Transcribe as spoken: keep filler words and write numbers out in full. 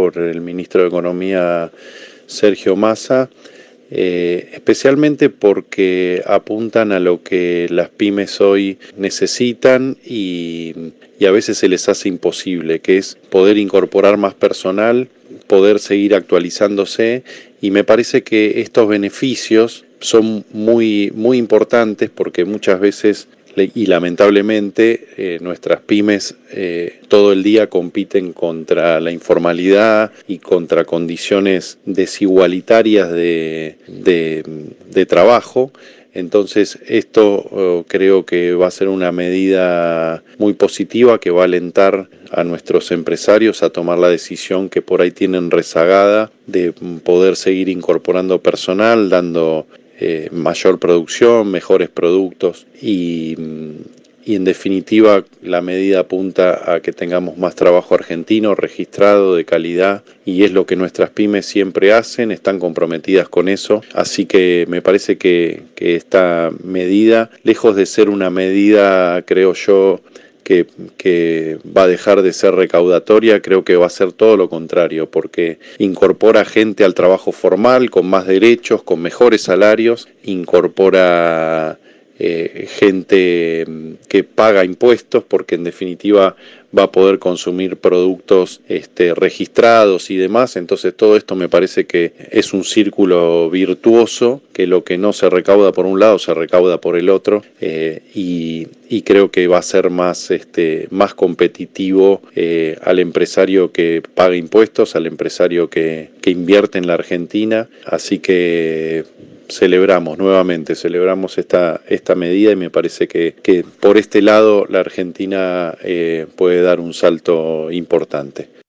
por el ministro de Economía Sergio Massa, eh, especialmente porque apuntan a lo que las pymes hoy necesitan y, y a veces se les hace imposible, que es poder incorporar más personal, poder seguir actualizándose, y me parece que estos beneficios son muy, muy importantes porque muchas veces y lamentablemente eh, nuestras pymes eh, todo el día compiten contra la informalidad y contra condiciones desigualitarias de, de, de trabajo. Entonces esto oh, creo que va a ser una medida muy positiva que va a alentar a nuestros empresarios a tomar la decisión que por ahí tienen rezagada de poder seguir incorporando personal, dando Eh, mayor producción, mejores productos y, y en definitiva la medida apunta a que tengamos más trabajo argentino registrado de calidad, y es lo que nuestras pymes siempre hacen, están comprometidas con eso, así que me parece que, que esta medida, lejos de ser una medida, creo yo, Que, que va a dejar de ser recaudatoria, creo que va a ser todo lo contrario, porque incorpora gente al trabajo formal con más derechos, con mejores salarios, incorpora eh, gente que paga impuestos, porque en definitiva va a poder consumir productos este, registrados y demás. Entonces todo esto me parece que es un círculo virtuoso, que lo que no se recauda por un lado se recauda por el otro, eh, y, y creo que va a ser más, este, más competitivo eh, al empresario que paga impuestos, al empresario que, que invierte en la Argentina. Así que celebramos nuevamente, celebramos esta, esta medida, y me parece que, que por este lado la Argentina eh, puede dar un salto importante.